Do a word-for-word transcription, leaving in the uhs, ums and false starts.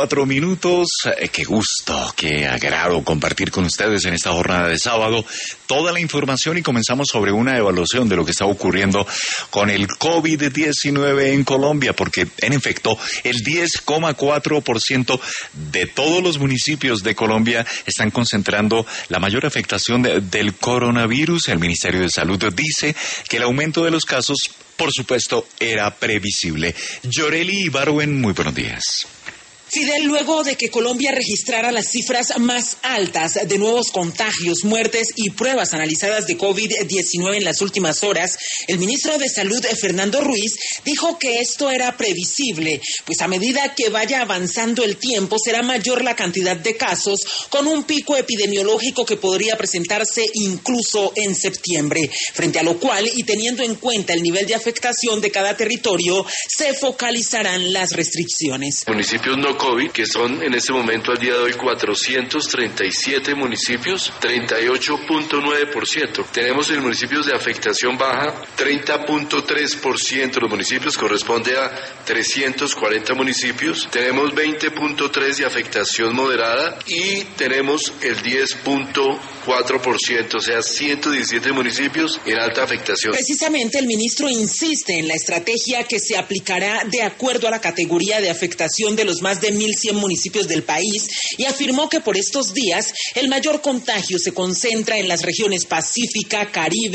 Cuatro minutos, eh, qué gusto, qué agrado compartir con ustedes en esta jornada de sábado toda la información y comenzamos sobre una evaluación de lo que está ocurriendo con el COVID diecinueve en Colombia, porque en efecto el diez coma cuatro por ciento de todos los municipios de Colombia están concentrando la mayor afectación de, del coronavirus. El Ministerio de Salud dice que el aumento de los casos, por supuesto, era previsible. Yoreli Ibarwen, muy buenos días. Fidel, luego de que Colombia registrara las cifras más altas de nuevos contagios, muertes y pruebas analizadas de COVID diecinueve en las últimas horas, el ministro de Salud, Fernando Ruiz, dijo que esto era previsible, pues a medida que vaya avanzando el tiempo será mayor la cantidad de casos, con un pico epidemiológico que podría presentarse incluso en septiembre, frente a lo cual, y teniendo en cuenta el nivel de afectación de cada territorio, se focalizarán las restricciones. Municipios no COVID, que son en este momento al día de hoy cuatrocientos treinta y siete municipios, treinta y ocho punto nueve por ciento. Tenemos en municipios de afectación baja, treinta punto tres por ciento de los municipios, corresponde a trescientos cuarenta municipios. Tenemos veinte punto tres por ciento de afectación moderada y tenemos el diez punto cuatro por ciento, o sea, ciento diecisiete municipios en alta afectación. Precisamente el ministro insiste en la estrategia que se aplicará de acuerdo a la categoría de afectación de los más de mil cien municipios del país y afirmó que por estos días el mayor contagio se concentra en las regiones Pacífica, Caribe,